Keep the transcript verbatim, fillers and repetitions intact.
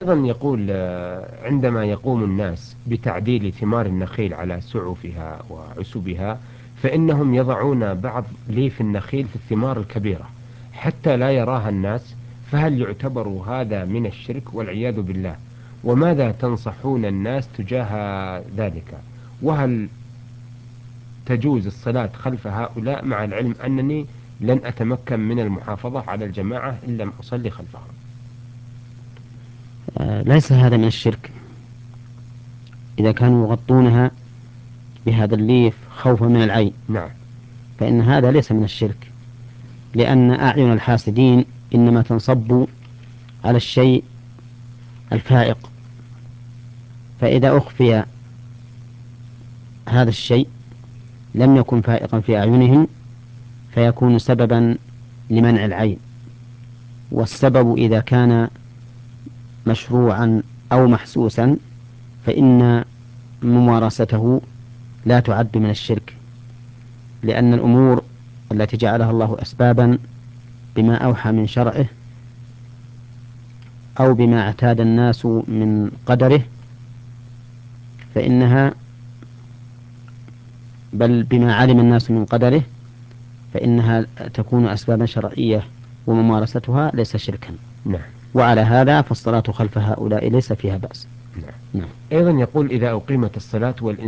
أيضا يقول آه، عندما يقوم الناس بتعديل ثمار النخيل على سعوفها وعسبها، فإنهم يضعون بعض ليف النخيل في الثمار الكبيرة حتى لا يراها الناس، فهل يعتبر هذا من الشرك والعياذ بالله؟ وماذا تنصحون الناس تجاه ذلك؟ وهل تجوز الصلاة خلف هؤلاء مع العلم أنني لن أتمكن من المحافظة على الجماعة إن لم أصلي خلفهم؟ آه، ليس هذا من الشرك إذا كانوا يغطونها بهذا الليف خوفا من العين، نعم. فإن هذا ليس من الشرك، لأن أعين الحاسدين إنما تنصب على الشيء الفائق، فإذا أخفي هذا الشيء لم يكن فائقا في أعينهم فيكون سببا لمنع العين. والسبب إذا كان مشروعا أو محسوسا فإن ممارسته لا تعد من الشرك، لأن الأمور التي جعلها الله أسبابا بما أوحى من شرعه أو بما اعتاد الناس من قدره فإنها، بل بما علم الناس من قدره فإنها تكون أسبابا شرعية، وممارستها ليس شركا. نعم. وعلى هذا فالصلاة خلف هؤلاء ليس فيها بأس. نعم. نعم. أيضا يقول إذا أقيمت الصلاة والإنسان